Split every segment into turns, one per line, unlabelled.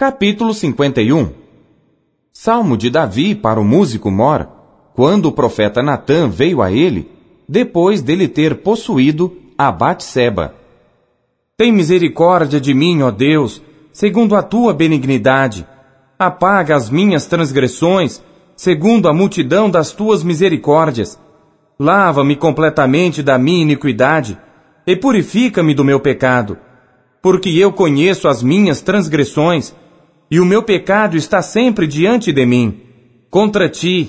Capítulo 51. Salmo de Davi para o músico mor, quando o profeta Natã veio a ele, depois dele ter possuído a Batseba. Tem misericórdia de mim, ó Deus, segundo a tua benignidade. Apaga as minhas transgressões, segundo a multidão das tuas misericórdias. Lava-me completamente da minha iniquidade, e purifica-me do meu pecado. Porque eu conheço as minhas transgressões, e o meu pecado está sempre diante de mim. Contra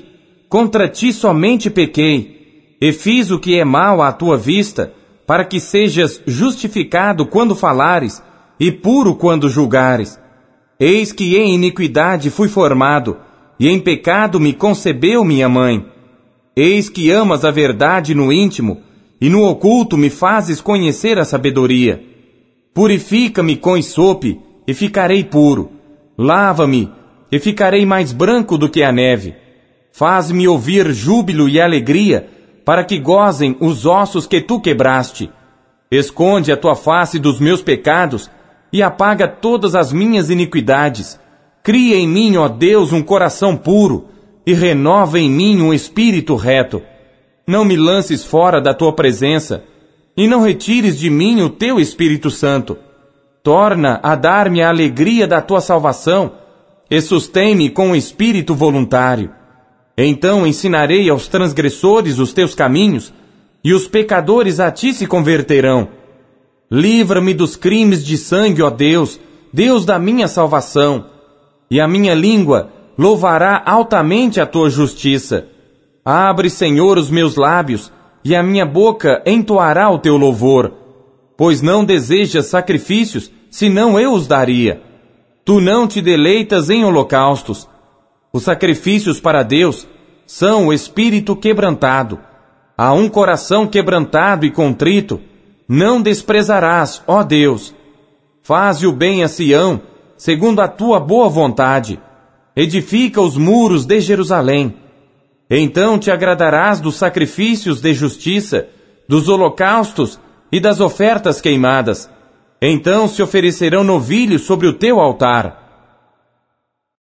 ti somente pequei, e fiz o que é mal à tua vista, para que sejas justificado quando falares, e puro quando julgares. Eis que em iniquidade fui formado, e em pecado me concebeu minha mãe. Eis que amas a verdade no íntimo, e no oculto me fazes conhecer a sabedoria. Purifica-me com isope, e ficarei puro. Lava-me, e ficarei mais branco do que a neve. Faz-me ouvir júbilo e alegria, para que gozem os ossos que tu quebraste. Esconde a tua face dos meus pecados, e apaga todas as minhas iniquidades. Cria em mim, ó Deus, um coração puro, e renova em mim um espírito reto. Não me lances fora da tua presença, e não retires de mim o teu Espírito Santo. Torna a dar-me a alegria da tua salvação, e sustém-me com o espírito voluntário. Então ensinarei aos transgressores os teus caminhos, e os pecadores a ti se converterão. Livra-me dos crimes de sangue, ó Deus, Deus da minha salvação, e a minha língua louvará altamente a tua justiça. Abre, Senhor, os meus lábios, e a minha boca entoará o teu louvor. Pois não desejas sacrifícios, senão eu os daria. Tu não te deleitas em holocaustos. Os sacrifícios para Deus são o espírito quebrantado. A um coração quebrantado e contrito, não desprezarás, ó Deus. Faze o bem a Sião, segundo a tua boa vontade. Edifica os muros de Jerusalém. Então te agradarás dos sacrifícios de justiça, dos holocaustos e das ofertas queimadas. Então se oferecerão novilhos sobre o teu altar.